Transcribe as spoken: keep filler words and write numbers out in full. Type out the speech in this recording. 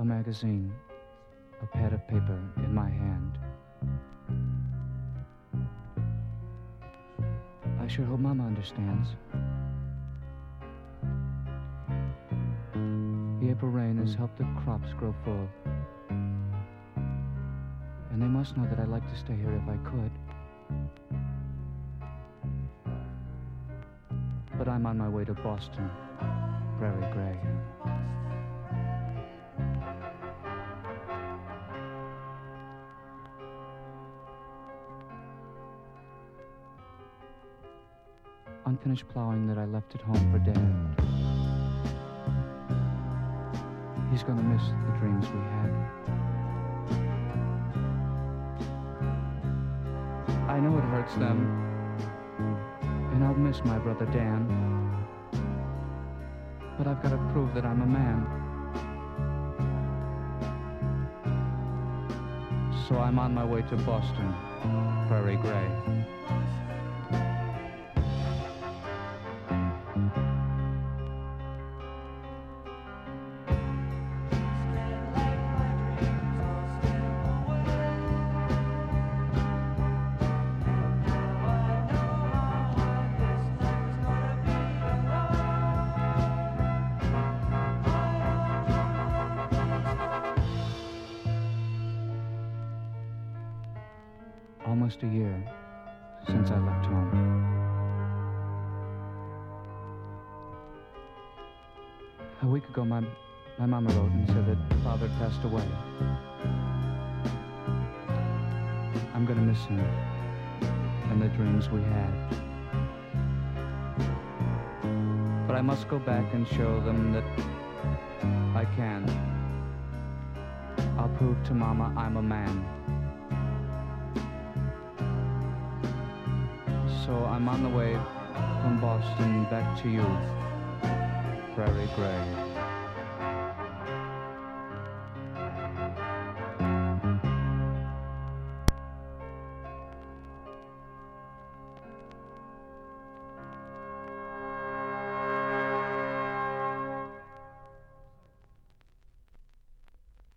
a magazine, a pad of paper in my hand. I sure hope Mama understands. The April rain has helped the crops grow full. And they must know that I'd like to stay here if I could. But I'm on my way to Boston, Prairie Gray. Unfinished plowing that I left at home for Dad. He's gonna miss the dreams we had. I know it hurts them, and I'll miss my brother Dan. But I've got to prove that I'm a man. So I'm on my way to Boston, Prairie Gray. Almost a year since I left home. A week ago, my, my mama wrote and said that Father had passed away. I'm gonna miss him and the dreams we had. But I must go back and show them that I can. I'll prove to Mama I'm a man. So I'm on the way from Boston back to you, Prairie Gray.